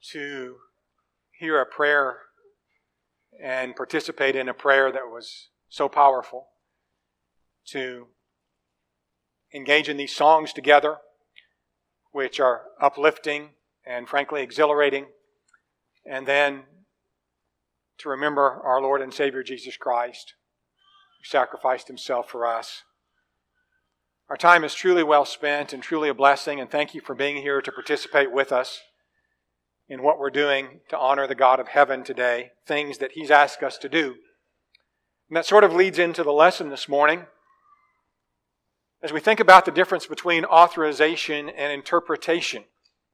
to hear a prayer and participate in a prayer that was so powerful, to engage in these songs together, which are uplifting and frankly exhilarating, and then to remember our Lord and Savior Jesus Christ, who sacrificed Himself for us. Our time is truly well spent and truly a blessing, and thank you for being here to participate with us in what we're doing to honor the God of heaven today, things that He's asked us to do. And that sort of leads into the lesson this morning. As we think about the difference between authorization and interpretation,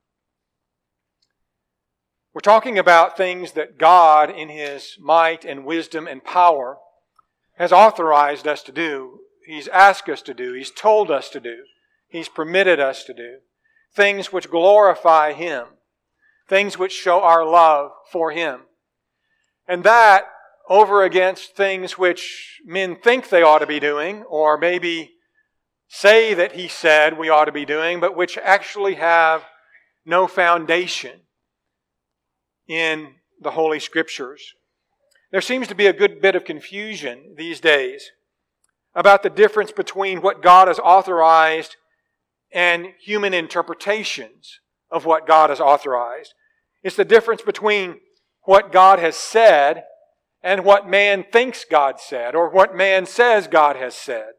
we're talking about things that God, in His might and wisdom and power, has authorized us to do. He's asked us to do. He's told us to do. He's permitted us to do. Things which glorify Him. Things which show our love for Him. And that over against things which men think they ought to be doing, or maybe say that He said we ought to be doing, but which actually have no foundation in the Holy Scriptures. There seems to be a good bit of confusion these days about the difference between what God has authorized and human interpretations of what God has authorized. It's the difference between what God has said and what man thinks God said, or what man says God has said.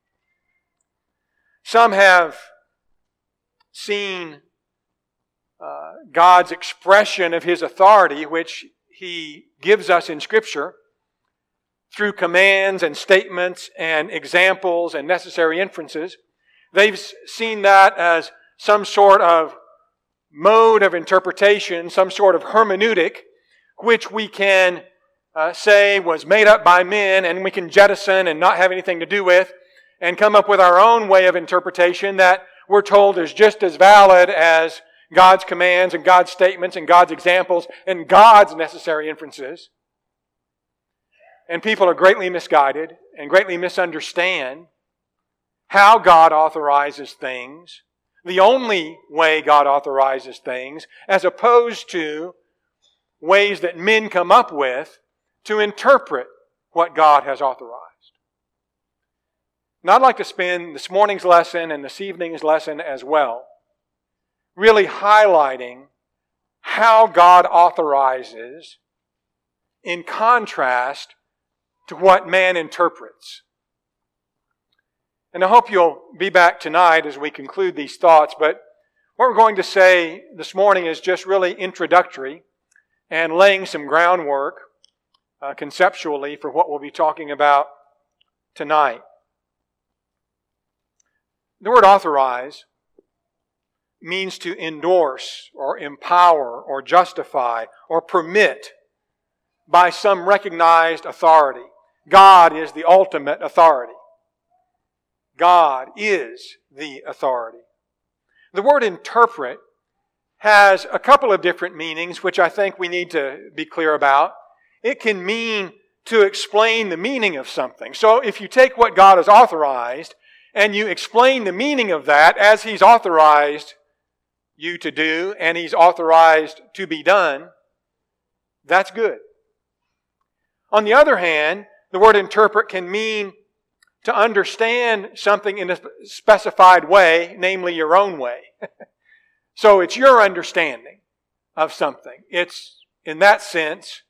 Some have seen God's expression of His authority, which He gives us in Scripture, through commands and statements and examples and necessary inferences. They've seen that as some sort of mode of interpretation, some sort of hermeneutic, which we can say was made up by men and we can jettison and not have anything to do with, and come up with our own way of interpretation that we're told is just as valid as God's commands and God's statements and God's examples and God's necessary inferences. And people are greatly misguided and greatly misunderstand how God authorizes things, the only way God authorizes things, as opposed to ways that men come up with to interpret what God has authorized. And I'd like to spend this morning's lesson and this evening's lesson as well really highlighting how God authorizes in contrast to what man interprets. And I hope you'll be back tonight as we conclude these thoughts, but what we're going to say this morning is just really introductory and laying some groundwork conceptually for what we'll be talking about tonight. The word authorize means to endorse or empower or justify or permit by some recognized authority. God is the ultimate authority. God is the authority. The word interpret has a couple of different meanings, which I think we need to be clear about. It can mean to explain the meaning of something. So if you take what God has authorized and you explain the meaning of that as He's authorized you to do and He's authorized to be done, that's good. On the other hand, the word interpret can mean to understand something in a specified way, namely your own way. So it's your understanding of something. It's, in that sense,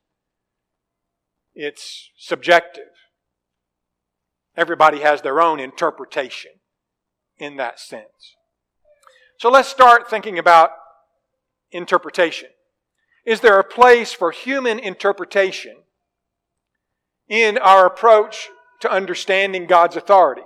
it's subjective. Everybody has their own interpretation in that sense. So let's start thinking about interpretation. Is there a place for human interpretation in our approach to understanding God's authority?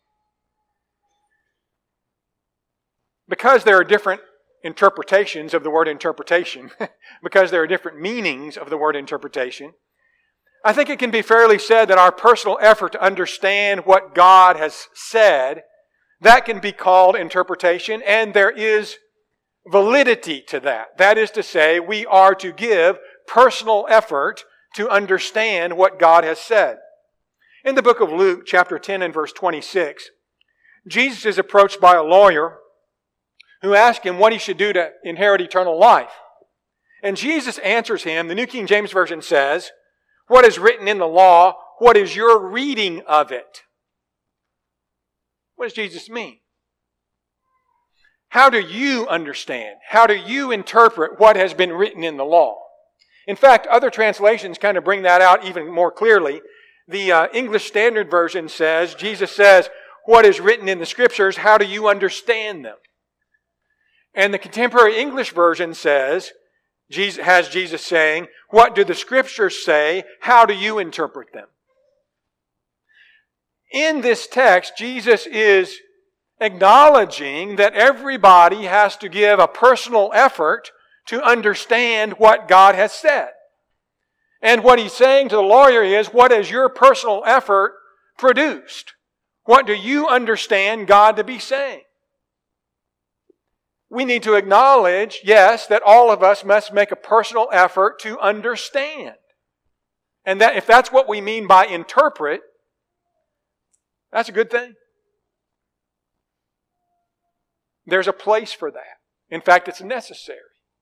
Because there are different interpretations of the word interpretation, because there are different meanings of the word interpretation, I think it can be fairly said that our personal effort to understand what God has said, that can be called interpretation, and there is validity to that. That is to say, we are to give personal effort to understand what God has said. In the book of Luke, chapter 10 and verse 26, Jesus is approached by a lawyer who asked Him what he should do to inherit eternal life. And Jesus answers him. The New King James Version says, what is written in the law? What is your reading of it? What does Jesus mean? How do you understand? How do you interpret what has been written in the law? In fact, other translations kind of bring that out even more clearly. The English Standard Version says, Jesus says, what is written in the Scriptures, how do you understand them? And the Contemporary English Version says, has Jesus saying, what do the Scriptures say, how do you interpret them? In this text, Jesus is acknowledging that everybody has to give a personal effort to understand what God has said. And what he's saying to the lawyer is, what has your personal effort produced? What do you understand God to be saying? We need to acknowledge, yes, that all of us must make a personal effort to understand. And that if that's what we mean by interpret, that's a good thing. There's a place for that. In fact, it's necessary.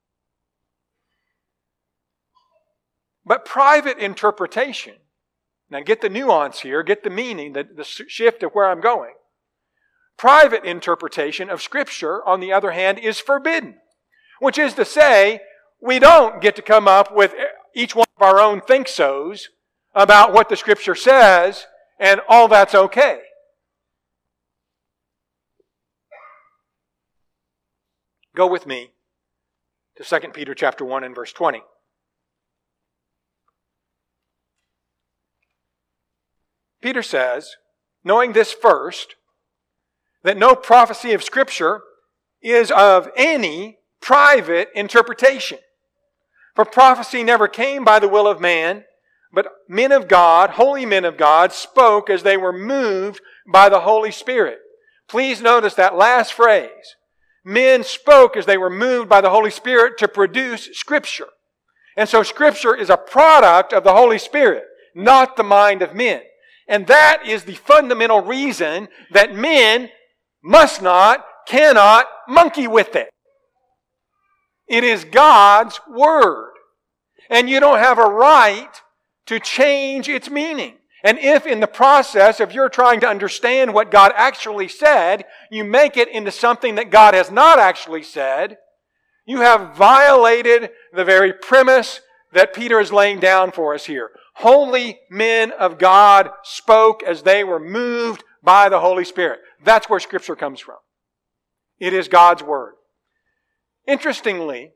But private interpretation, now get the nuance here, get the meaning, the shift of where I'm going. Private interpretation of Scripture, on the other hand, is forbidden. Which is to say, we don't get to come up with each one of our own think-sos about what the Scripture says, and all that's okay. Go with me to 2 Peter chapter 1 and verse 20. Peter says, knowing this first, that no prophecy of Scripture is of any private interpretation. For prophecy never came by the will of man, but men of God, holy men of God, spoke as they were moved by the Holy Spirit. Please notice that last phrase. Men spoke as they were moved by the Holy Spirit to produce Scripture. And so Scripture is a product of the Holy Spirit, not the mind of men. And that is the fundamental reason that men must not, cannot monkey with it. It is God's Word. And you don't have a right to change its meaning. And if in the process of your trying to understand what God actually said, you make it into something that God has not actually said, you have violated the very premise that Peter is laying down for us here. Holy men of God spoke as they were moved by the Holy Spirit. That's where Scripture comes from. It is God's Word. Interestingly,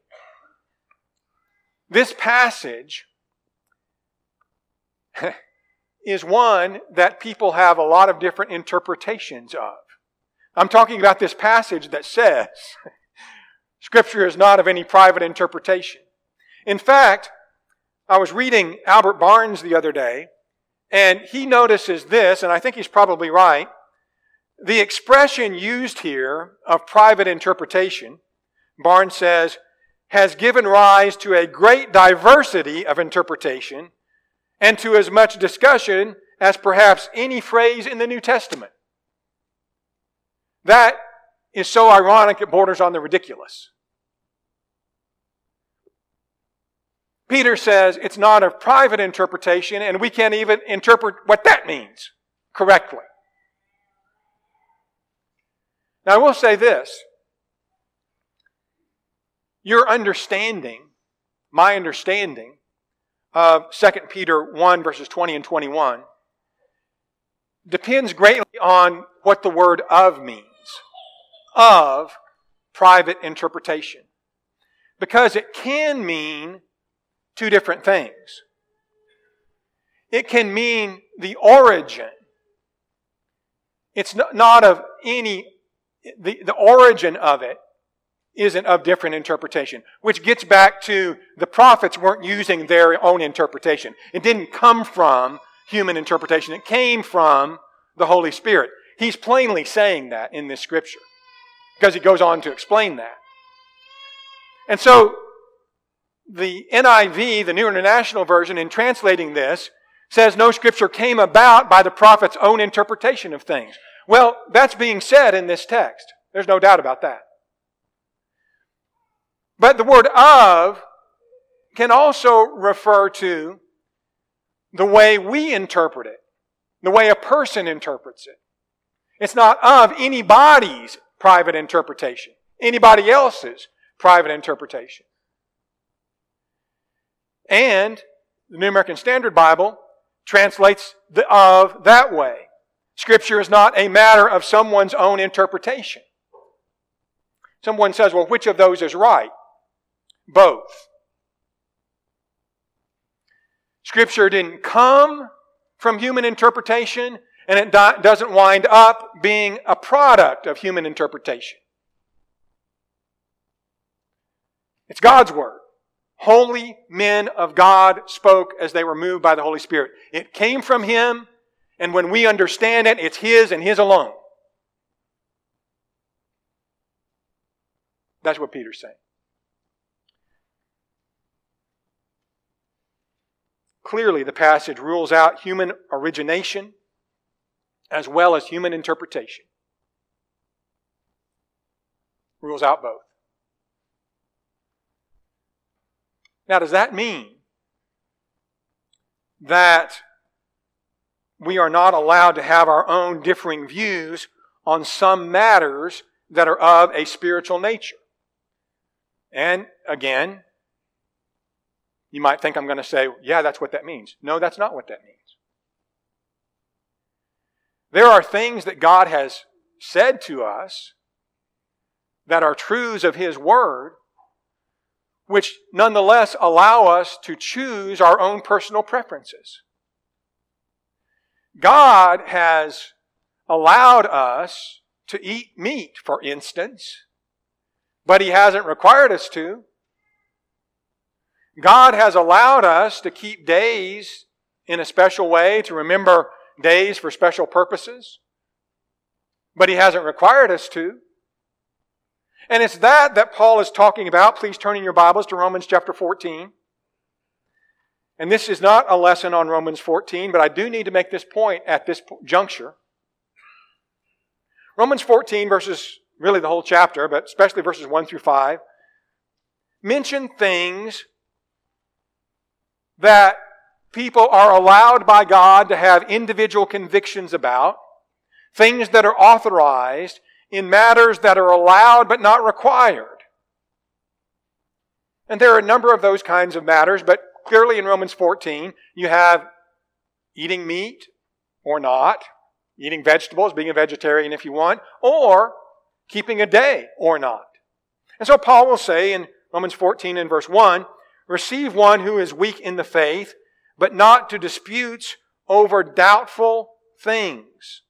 this passage is one that people have a lot of different interpretations of. I'm talking about this passage that says Scripture is not of any private interpretation. In fact, I was reading Albert Barnes the other day, and he notices this, and I think he's probably right. The expression used here of private interpretation, Barnes says, has given rise to a great diversity of interpretation and to as much discussion as perhaps any phrase in the New Testament. That is so ironic it borders on the ridiculous. Peter says it's not a private interpretation, and we can't even interpret what that means correctly. Now, I will say this. Your understanding, my understanding of 2 Peter 1 verses 20 and 21 depends greatly on what the word of means. Of private interpretation. Because it can mean two different things. It can mean the origin. It's not of any, the origin of it isn't of different interpretation, which gets back to the prophets weren't using their own interpretation. It didn't come from human interpretation. It came from the Holy Spirit. He's plainly saying that in this scripture because he goes on to explain that. And so the NIV, the New International Version, in translating this, says no scripture came about by the prophet's own interpretation of things. Well, that's being said in this text. There's no doubt about that. But the word of can also refer to the way we interpret it, the way a person interprets it. It's not of anybody's private interpretation, anybody else's private interpretation. And the New American Standard Bible translates the of that way. Scripture is not a matter of someone's own interpretation. Someone says, well, which of those is right? Both. Scripture didn't come from human interpretation, and it doesn't wind up being a product of human interpretation. It's God's Word. Holy men of God spoke as they were moved by the Holy Spirit. It came from Him, and when we understand it, it's His and His alone. That's what Peter's saying. Clearly, the passage rules out human origination as well as human interpretation. Rules out both. Now, does that mean that we are not allowed to have our own differing views on some matters that are of a spiritual nature? And again, you might think I'm going to say, yeah, that's what that means. No, that's not what that means. There are things that God has said to us that are truths of His Word, which nonetheless allow us to choose our own personal preferences. God has allowed us to eat meat, for instance, but He hasn't required us to. God has allowed us to keep days in a special way, to remember days for special purposes, but He hasn't required us to. And it's that Paul is talking about. Please turn in your Bibles to Romans chapter 14. And this is not a lesson on Romans 14, but I do need to make this point at this juncture. Romans 14 verses, really the whole chapter, but especially verses 1 through 5, mention things that people are allowed by God to have individual convictions about, things that are authorized in matters that are allowed but not required. And there are a number of those kinds of matters, but clearly in Romans 14, you have eating meat or not, eating vegetables, being a vegetarian if you want, or keeping a day or not. And so Paul will say in Romans 14 and verse 1, receive one who is weak in the faith, but not to disputes over doubtful things.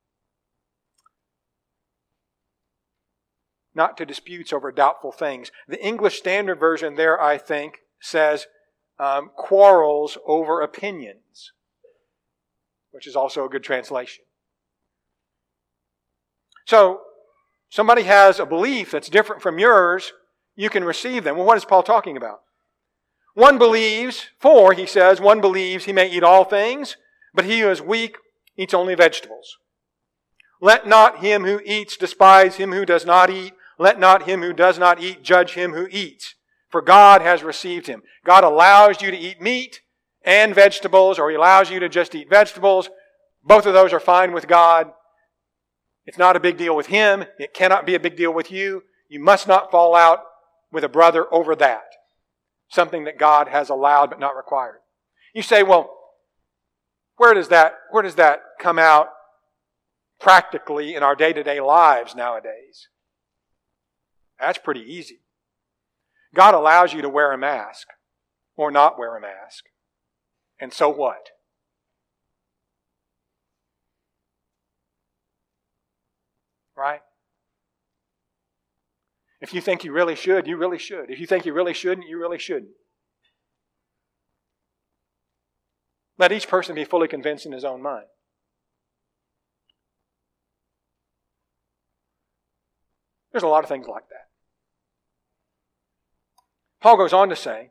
Not to disputes over doubtful things. The English Standard Version there, I think, says quarrels over opinions, which is also a good translation. So, somebody has a belief that's different from yours, you can receive them. Well, what is Paul talking about? One believes, he says, one believes he may eat all things, but he who is weak eats only vegetables. Let not him who eats despise him who does not eat. Let not him who does not eat judge him who eats, for God has received him. God allows you to eat meat and vegetables, or He allows you to just eat vegetables. Both of those are fine with God. It's not a big deal with Him. It cannot be a big deal with you. You must not fall out with a brother over that. Something that God has allowed but not required. You say, well, where does that come out practically in our day-to-day lives nowadays? That's pretty easy. God allows you to wear a mask or not wear a mask. And so what? Right? If you think you really should, you really should. If you think you really shouldn't, you really shouldn't. Let each person be fully convinced in his own mind. There's a lot of things like that. Paul goes on to say,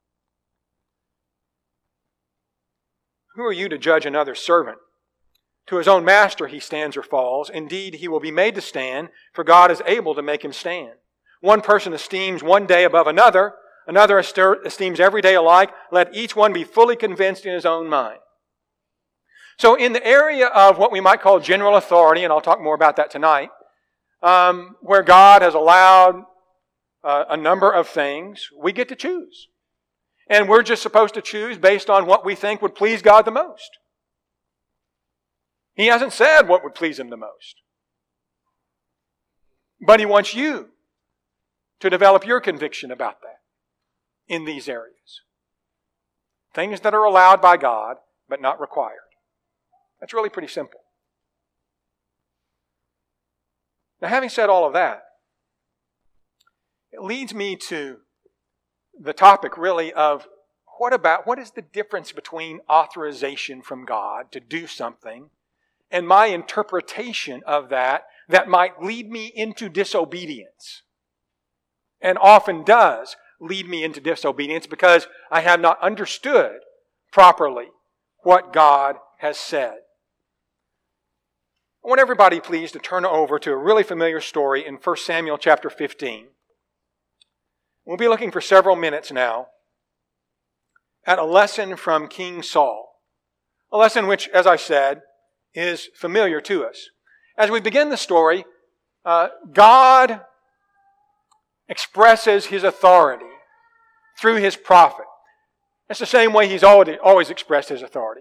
who are you to judge another's servant? To his own master he stands or falls. Indeed, he will be made to stand, for God is able to make him stand. One person esteems one day above another. another esteems every day alike. Let each one be fully convinced in his own mind. So in the area of what we might call general authority, and I'll talk more about that tonight, where God has allowed a number of things, we get to choose. And we're just supposed to choose based on what we think would please God the most. He hasn't said what would please Him the most. But He wants you to develop your conviction about that in these areas. Things that are allowed by God, but not required. That's really pretty simple. Now, having said all of that, it leads me to the topic really of what is the difference between authorization from God to do something and my interpretation of that might lead me into disobedience. And often does lead me into disobedience because I have not understood properly what God has said. I want everybody, please, to turn over to a really familiar story in 1 Samuel chapter 15. We'll be looking for several minutes now at a lesson from King Saul. A lesson which, as I said, is familiar to us. As we begin the story, God expresses His authority through His prophet. It's the same way He's always expressed His authority.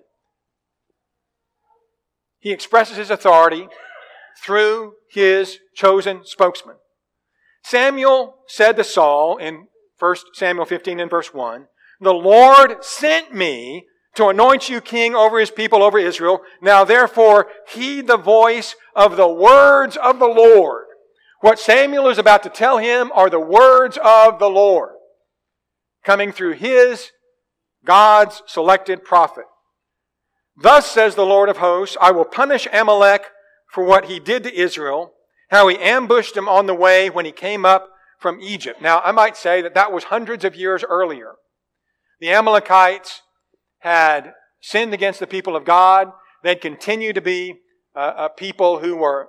He expresses His authority through His chosen spokesman. Samuel said to Saul in 1 Samuel 15 and verse 1, "The Lord sent me to anoint you king over His people, over Israel. Now therefore heed the voice of the words of the Lord." What Samuel is about to tell him are the words of the Lord, coming through God's selected prophet. "Thus says the Lord of hosts, I will punish Amalek for what he did to Israel, how he ambushed him on the way when he came up from Egypt." Now, I might say that was hundreds of years earlier. The Amalekites had sinned against the people of God. They'd continued to be a people who were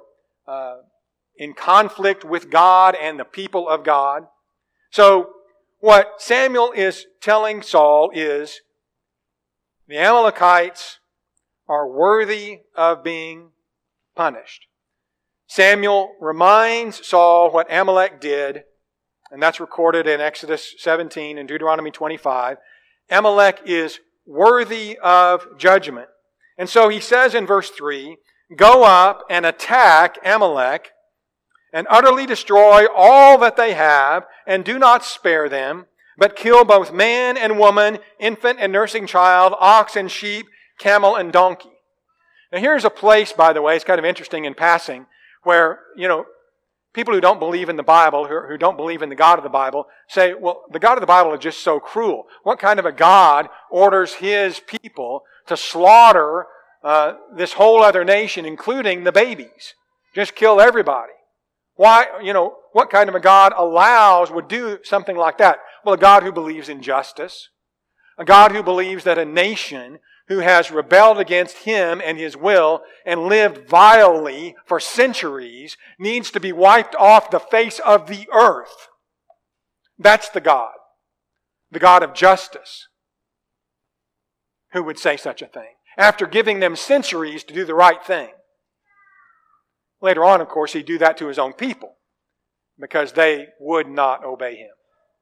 in conflict with God and the people of God. So, what Samuel is telling Saul is, the Amalekites are worthy of being punished. Samuel reminds Saul what Amalek did, and that's recorded in Exodus 17 and Deuteronomy 25. Amalek is worthy of judgment. And so he says in verse 3, "Go up and attack Amalek and utterly destroy all that they have, and do not spare them, but kill both man and woman, infant and nursing child, ox and sheep, camel and donkey." Now here's a place, by the way, it's kind of interesting in passing, where, people who don't believe in the Bible, who don't believe in the God of the Bible, say, well, the God of the Bible is just so cruel. What kind of a God orders His people to slaughter this whole other nation, including the babies? Just kill everybody. Why, what kind of a God would do something like that? Well, a God who believes in justice. A God who believes that a nation who has rebelled against Him and His will and lived vilely for centuries needs to be wiped off the face of the earth. That's the God of justice, who would say such a thing, after giving them centuries to do the right thing. Later on, of course, He'd do that to His own people, because they would not obey Him.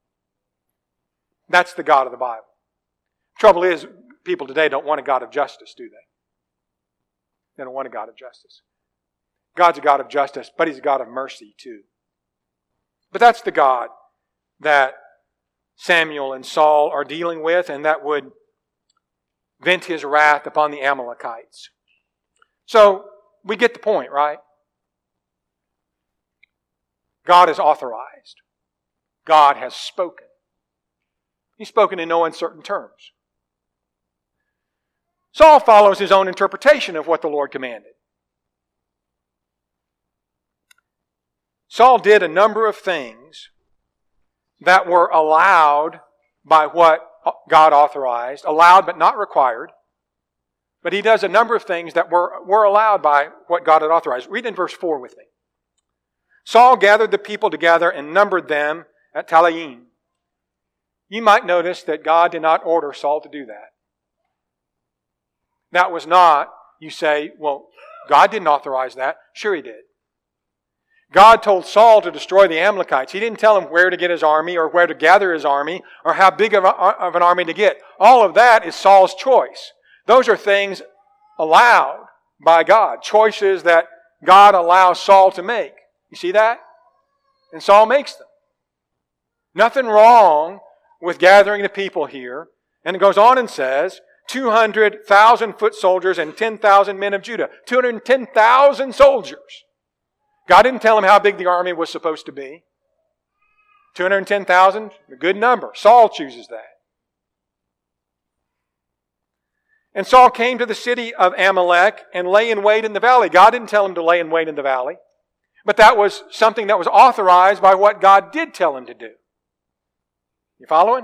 That's the God of the Bible. Trouble is, people today don't want a God of justice, do they? They don't want a God of justice. God's a God of justice, but He's a God of mercy too. But that's the God that Samuel and Saul are dealing with, and that would vent His wrath upon the Amalekites. So, we get the point, right? God has authorized. God has spoken. He's spoken in no uncertain terms. Saul follows his own interpretation of what the Lord commanded. Saul did a number of things that were allowed by what God authorized, allowed but not required. But he does a number of things that were allowed by what God had authorized. Read in verse 4 with me. "Saul gathered the people together and numbered them at Telaim. you might notice that God did not order Saul to do that. That was not, you say, well, God didn't authorize that. Sure He did. God told Saul to destroy the Amalekites. He didn't tell him where to get his army or where to gather his army or how big of an army to get. All of that is Saul's choice. Those are things allowed by God. Choices that God allows Saul to make. You see that? And Saul makes them. Nothing wrong with gathering the people here. And it goes on and says, 200,000 foot soldiers and 10,000 men of Judah. 210,000 soldiers. God didn't tell him how big the army was supposed to be. 210,000, a good number. Saul chooses that. And Saul came to the city of Amalek and lay in wait in the valley. God didn't tell him to lay in wait in the valley. But that was something that was authorized by what God did tell him to do. You following?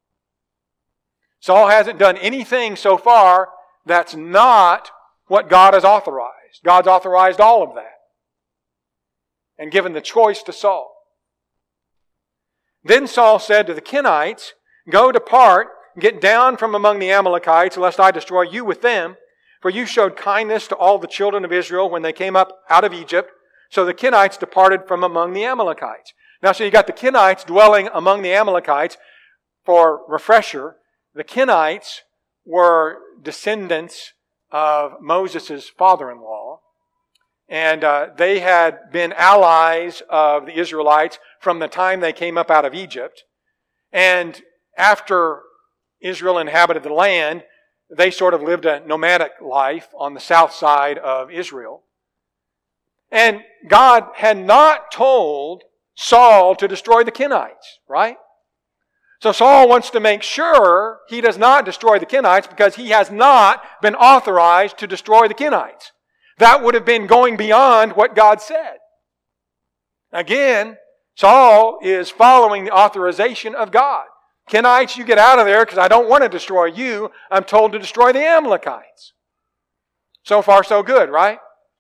Saul hasn't done anything so far that's not what God has authorized. God's authorized all of that. And given the choice to Saul. Then Saul said to the Kenites, "Go, depart, get down from among the Amalekites, lest I destroy you with them. For you showed kindness to all the children of Israel when they came up out of Egypt." So the Kenites departed from among the Amalekites. Now, so you got the Kenites dwelling among the Amalekites. For refresher, the Kenites were descendants of Moses' father-in-law. And they had been allies of the Israelites from the time they came up out of Egypt. And after Israel inhabited the land, they sort of lived a nomadic life on the south side of Israel. And God had not told Saul to destroy the Kenites, right? So Saul wants to make sure he does not destroy the Kenites because he has not been authorized to destroy the Kenites. That would have been going beyond what God said. Again, Saul is following the authorization of God. Kenites, you get out of there because I don't want to destroy you. I'm told to destroy the Amalekites. So far, so good, right?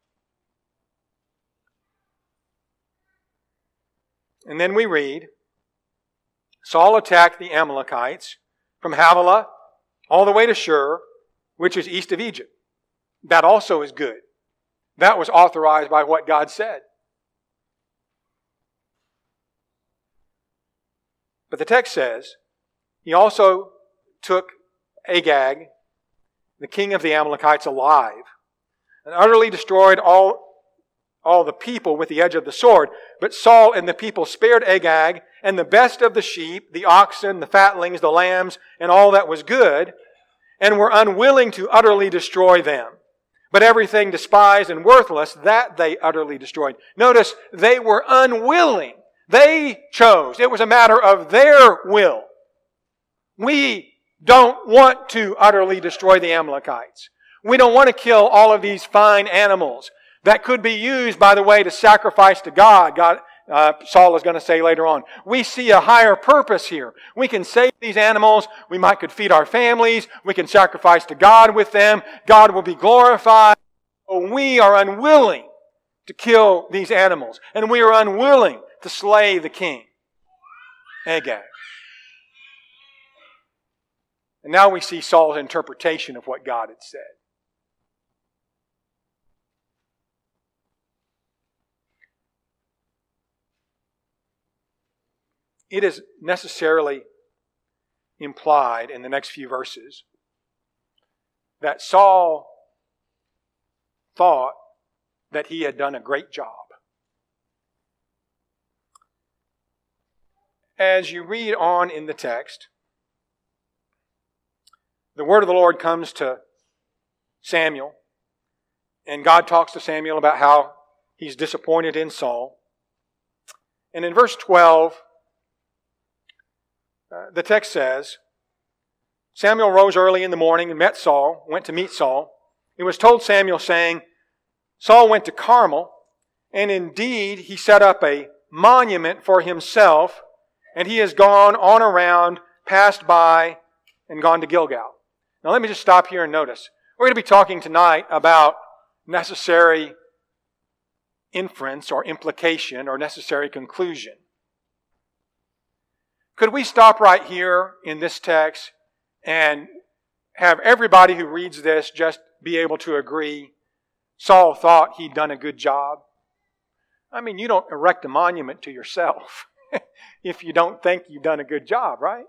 And then we read, Saul attacked the Amalekites from Havilah all the way to Shur, which is east of Egypt. That also is good. That was authorized by what God said. But the text says, he also took Agag, the king of the Amalekites, alive, and utterly destroyed all the people with the edge of the sword. But Saul and the people spared Agag, and the best of the sheep, the oxen, the fatlings, the lambs, and all that was good, and were unwilling to utterly destroy them. But everything despised and worthless, that they utterly destroyed. Notice, they were unwilling. They chose. It was a matter of their will. We don't want to utterly destroy the Amalekites. We don't want to kill all of these fine animals that could be used, by the way, to sacrifice to God. Saul is going to say later on, we see a higher purpose here. We can save these animals. We could feed our families. We can sacrifice to God with them. God will be glorified. We are unwilling to kill these animals. And we are unwilling to slay the king, Agag. And now we see Saul's interpretation of what God had said. It is necessarily implied in the next few verses that Saul thought that he had done a great job. As you read on in the text, the word of the Lord comes to Samuel, and God talks to Samuel about how he's disappointed in Saul. And in verse 12, the text says, Samuel rose early in the morning and went to meet Saul. It was told Samuel, saying, Saul went to Carmel, and indeed he set up a monument for himself, and he has gone on around, passed by, and gone to Gilgal. Now let me just stop here and notice. We're going to be talking tonight about necessary inference or implication or necessary conclusion. Could we stop right here in this text and have everybody who reads this just be able to agree Saul thought he'd done a good job? I mean, you don't erect a monument to yourself if you don't think you've done a good job, right?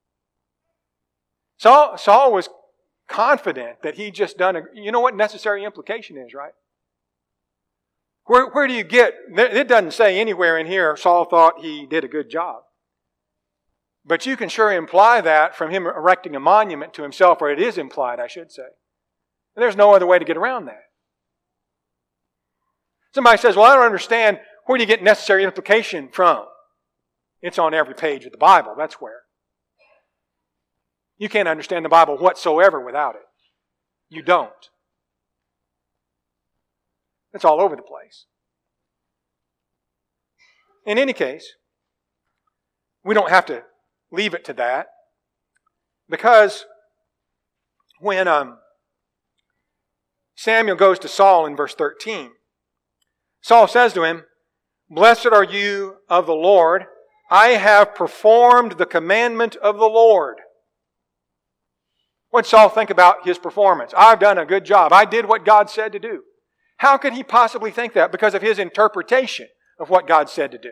Saul was confident that he'd just done you know what necessary implication is, right? Where do you get, it doesn't say anywhere in here Saul thought he did a good job. But you can sure imply that from him erecting a monument to himself, or it is implied, I should say. And there's no other way to get around that. Somebody says, well, I don't understand, where do you get necessary implication from? It's on every page of the Bible, that's where. You can't understand the Bible whatsoever without it. You don't. It's all over the place. In any case, we don't have to leave it to that, because when Samuel goes to Saul in verse 13, Saul says to him, "Blessed are you of the Lord. I have performed the commandment of the Lord." What did Saul think about his performance? I've done a good job. I did what God said to do. How could he possibly think that? Because of his interpretation of what God said to do.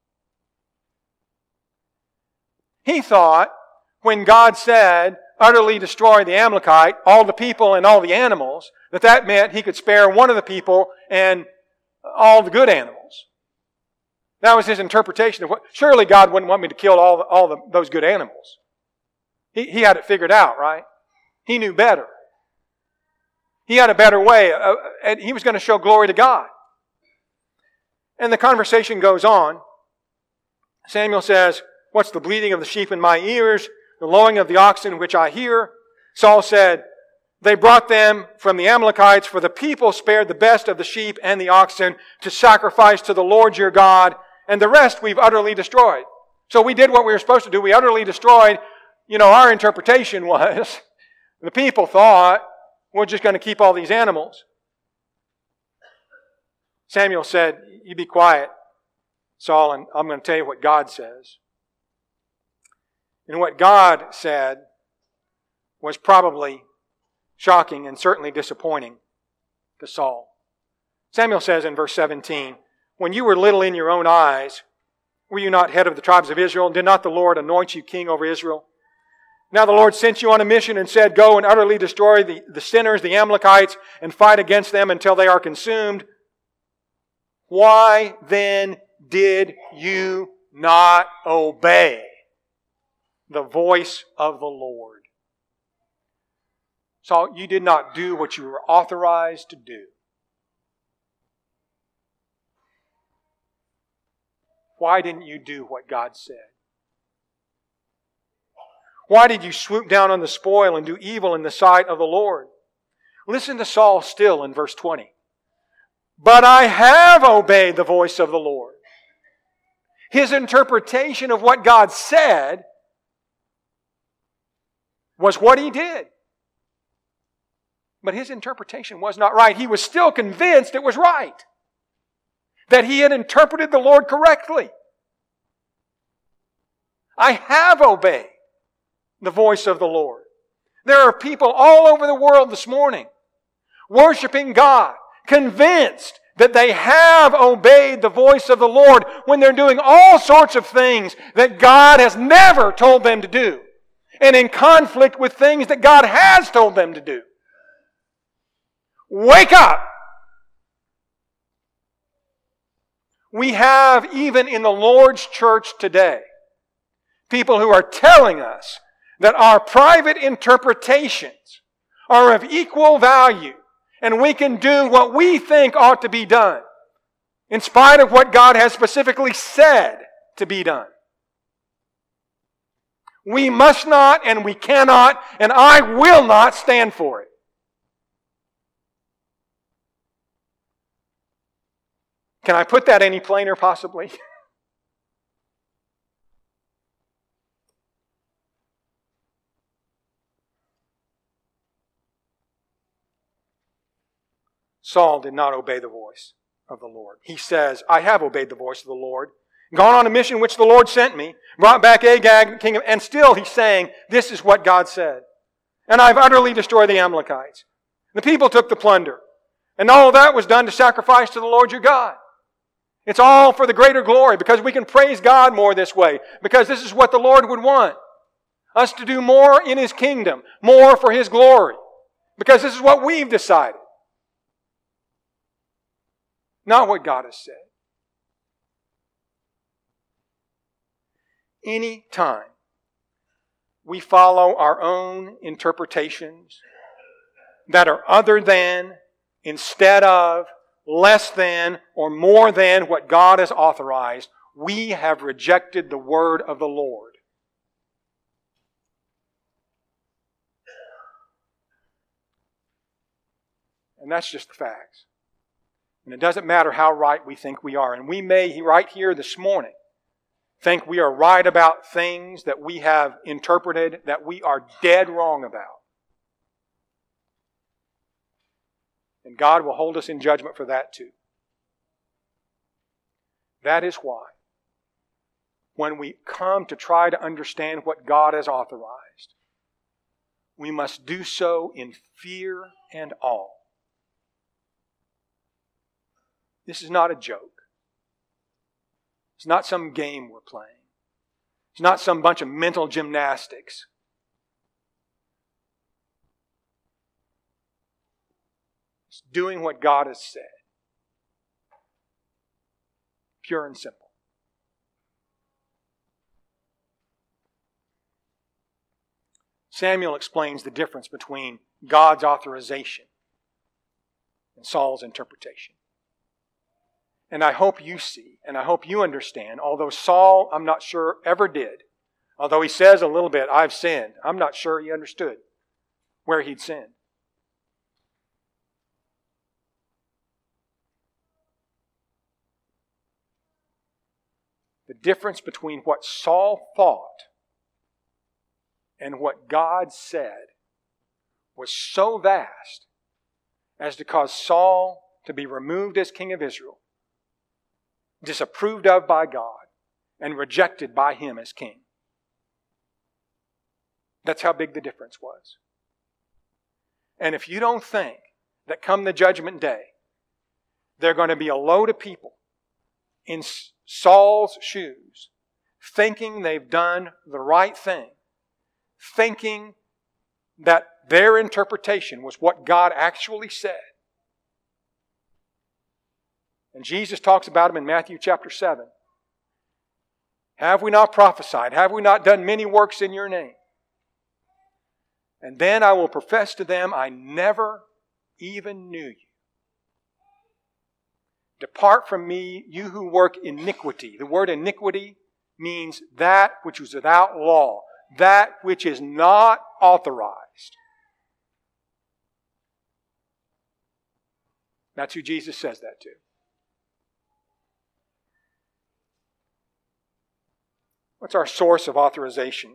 He thought when God said, utterly destroy the Amalekite, all the people and all the animals, that meant he could spare one of the people and all the good animals. That was his interpretation of what, surely God wouldn't want me to kill those good animals. He had it figured out, right? He knew better. He had a better way, and he was going to show glory to God. And the conversation goes on. Samuel says, "What's the bleating of the sheep in my ears, the lowing of the oxen which I hear?" Saul said, "They brought them from the Amalekites, for the people spared the best of the sheep and the oxen to sacrifice to the Lord your God, and the rest we've utterly destroyed." So we did what we were supposed to do. We utterly destroyed. Our interpretation was, the people thought, we're just going to keep all these animals. Samuel said, "You be quiet, Saul, and I'm going to tell you what God says." And what God said was probably shocking and certainly disappointing to Saul. Samuel says in verse 17, "When you were little in your own eyes, were you not head of the tribes of Israel? Did not the Lord anoint you king over Israel? Now the Lord sent you on a mission and said, go and utterly destroy the sinners, the Amalekites, and fight against them until they are consumed. Why then did you not obey the voice of the Lord?" So you did not do what you were authorized to do. Why didn't you do what God said? Why did you swoop down on the spoil and do evil in the sight of the Lord? Listen to Saul still in verse 20. "But I have obeyed the voice of the Lord." His interpretation of what God said was what he did. But his interpretation was not right. He was still convinced it was right, that he had interpreted the Lord correctly. I have obeyed the voice of the Lord. There are people all over the world this morning worshiping God, convinced that they have obeyed the voice of the Lord when they're doing all sorts of things that God has never told them to do, and in conflict with things that God has told them to do. Wake up! We have, even in the Lord's church today, people who are telling us that our private interpretations are of equal value and we can do what we think ought to be done in spite of what God has specifically said to be done. We must not and we cannot, and I will not stand for it. Can I put that any plainer possibly? Saul did not obey the voice of the Lord. He says, I have obeyed the voice of the Lord. gone on a mission which the Lord sent me, brought back Agag, king of, and still he's saying, this is what God said. And I've utterly destroyed the Amalekites. The people took the plunder. And all that was done to sacrifice to the Lord your God. It's all for the greater glory, because we can praise God more this way, because this is what the Lord would want. Us to do more in His kingdom, more for His glory, because this is what we've decided. Not what God has said. Any time we follow our own interpretations that are other than, instead of, less than, or more than what God has authorized, we have rejected the word of the Lord. And that's just the facts. And it doesn't matter how right we think we are. And we may, right here this morning, think we are right about things that we have interpreted that we are dead wrong about. And God will hold us in judgment for that too. That is why, when we come to try to understand what God has authorized, we must do so in fear and awe. This is not a joke. It's not some game we're playing. It's not some bunch of mental gymnastics. It's doing what God has said. Pure and simple. Samuel explains the difference between God's authorization and Saul's interpretation. And I hope you see, and I hope you understand, although Saul, I'm not sure, ever did, although he says a little bit, I've sinned, I'm not sure he understood where he'd sinned. The difference between what Saul thought and what God said was so vast as to cause Saul to be removed as king of Israel, disapproved of by God, and rejected by Him as king. That's how big the difference was. And if you don't think that come the judgment day, there are going to be a load of people in Saul's shoes, thinking they've done the right thing, thinking that their interpretation was what God actually said. And Jesus talks about them in Matthew chapter 7. Have we not prophesied? Have we not done many works in your name? And then I will profess to them, I never even knew you. Depart from me, you who work iniquity. The word iniquity means that which is without law, that which is not authorized. That's who Jesus says that to. What's our source of authorization?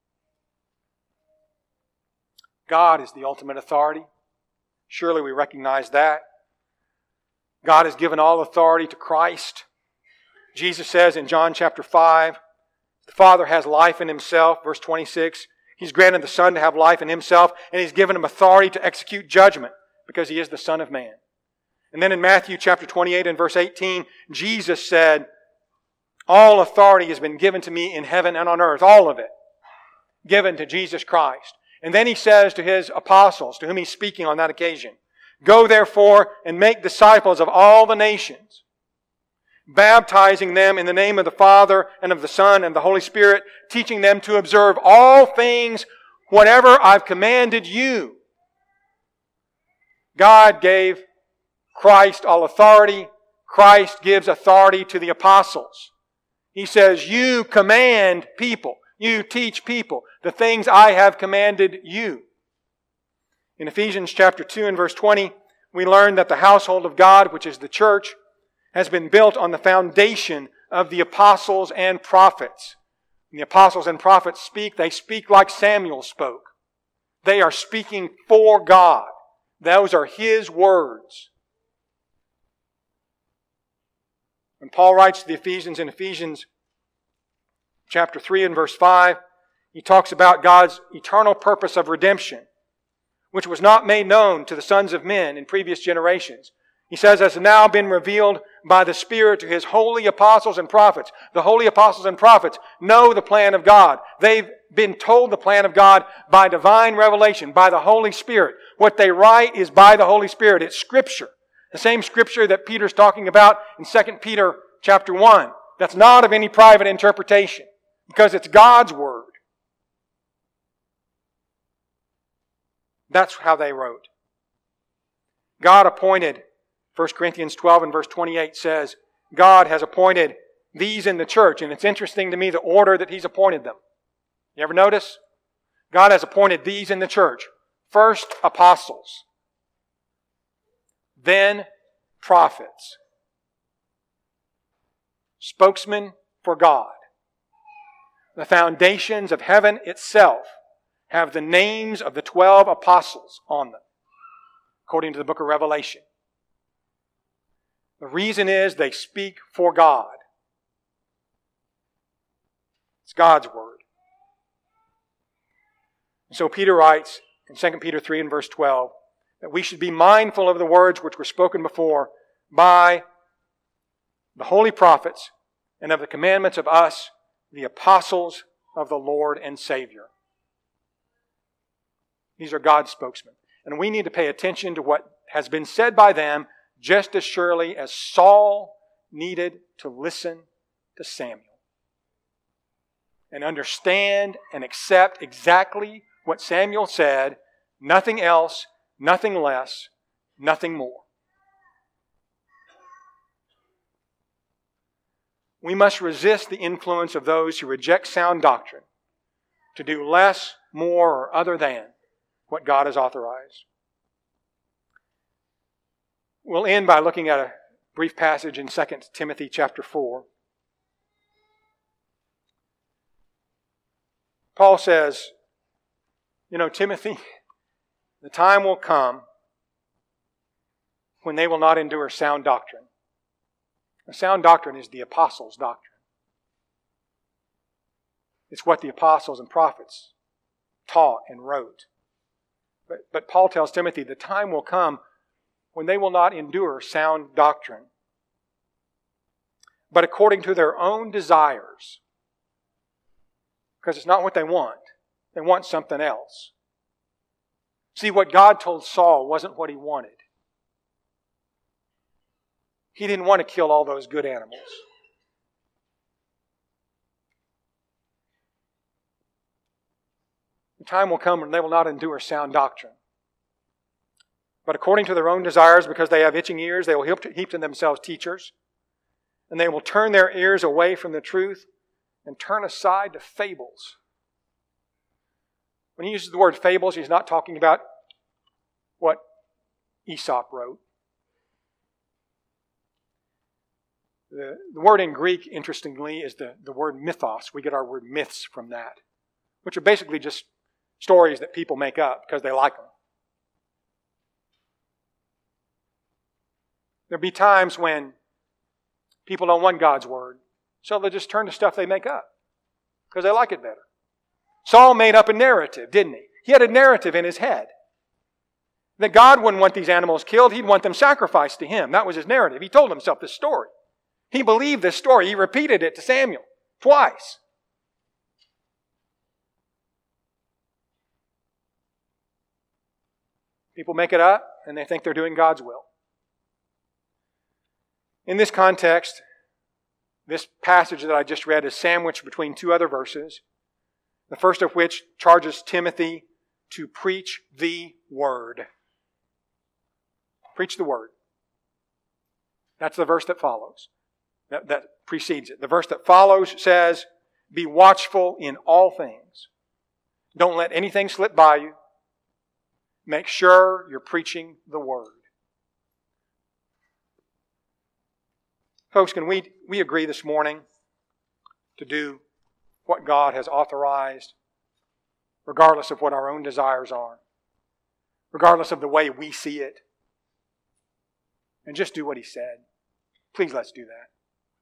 God is the ultimate authority. Surely we recognize that. God has given all authority to Christ. Jesus says in John chapter 5, the Father has life in Himself, verse 26. He's granted the Son to have life in Himself, and He's given Him authority to execute judgment because He is the Son of Man. And then in Matthew chapter 28 and verse 18, Jesus said, all authority has been given to me in heaven and on earth, all of it, given to Jesus Christ. And then He says to His apostles, to whom He's speaking on that occasion, go therefore and make disciples of all the nations, baptizing them in the name of the Father and of the Son and the Holy Spirit, teaching them to observe all things whatever I've commanded you. God gave Christ all authority. Christ gives authority to the apostles. He says, you command people, you teach people the things I have commanded you. In Ephesians chapter 2 and verse 20, we learn that the household of God, which is the church, has been built on the foundation of the apostles and prophets. When the apostles and prophets speak, they speak like Samuel spoke. They are speaking for God. Those are His words. When Paul writes to the Ephesians in Ephesians chapter 3 and verse 5, he talks about God's eternal purpose of redemption, which was not made known to the sons of men in previous generations. He says, has now been revealed by the Spirit to His holy apostles and prophets. The holy apostles and prophets know the plan of God. They've been told the plan of God by divine revelation, by the Holy Spirit. What they write is by the Holy Spirit. It's Scripture. The same Scripture that Peter's talking about in 2 Peter chapter 1. That's not of any private interpretation, because it's God's Word. That's how they wrote. God appointed, 1 Corinthians 12 and verse 28 says, God has appointed these in the church. And it's interesting to me the order that He's appointed them. You ever notice? God has appointed these in the church. First, apostles. Then, prophets. Spokesmen for God. The foundations of heaven itself have the names of the 12 apostles on them, according to the book of Revelation. The reason is they speak for God. It's God's Word. And so Peter writes in 2 Peter 3 and verse 12 that we should be mindful of the words which were spoken before by the holy prophets and of the commandments of us, the apostles of the Lord and Savior. These are God's spokesmen. And we need to pay attention to what has been said by them just as surely as Saul needed to listen to Samuel and understand and accept exactly what Samuel said, nothing else, nothing less, nothing more. We must resist the influence of those who reject sound doctrine to do less, more, or other than what God has authorized. We'll end by looking at a brief passage in 2 Timothy chapter 4. Paul says, Timothy, the time will come when they will not endure sound doctrine. A sound doctrine is the apostles' doctrine. It's what the apostles and prophets taught and wrote. But Paul tells Timothy the time will come when they will not endure sound doctrine, but according to their own desires. Because it's not what they want. They want something else. See, what God told Saul wasn't what he wanted. He didn't want to kill all those good animals. The time will come when they will not endure sound doctrine. But according to their own desires, because they have itching ears, they will heap to themselves teachers. And they will turn their ears away from the truth and turn aside to fables. When he uses the word fables, he's not talking about what Aesop wrote. The word in Greek, interestingly, is the word mythos. We get our word myths from that, which are basically just stories that people make up because they like them. There'll be times when people don't want God's Word, so they'll just turn to stuff they make up because they like it better. Saul made up a narrative, didn't he? He had a narrative in his head that God wouldn't want these animals killed. He'd want them sacrificed to Him. That was his narrative. He told himself this story. He believed this story. He repeated it to Samuel twice. People make it up and they think they're doing God's will. In this context, this passage that I just read is sandwiched between two other verses, the first of which charges Timothy to preach the Word. Preach the Word. That's the verse that follows. That precedes it. The verse that follows says, be watchful in all things. Don't let anything slip by you. Make sure you're preaching the Word. Folks, can we agree this morning to do what God has authorized, regardless of what our own desires are, regardless of the way we see it, and just do what He said? Please let's do that.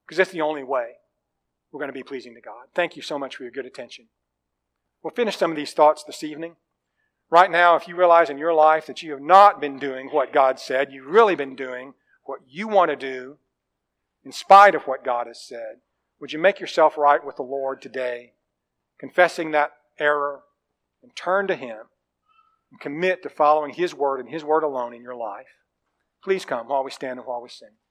because that's the only way we're going to be pleasing to God. Thank you so much for your good attention. We'll finish some of these thoughts this evening. Right now, if you realize in your life that you have not been doing what God said, you've really been doing what you want to do in spite of what God has said, would you make yourself right with the Lord today, confessing that error, and turn to Him and commit to following His Word and His Word alone in your life? Please come while we stand and while we sing.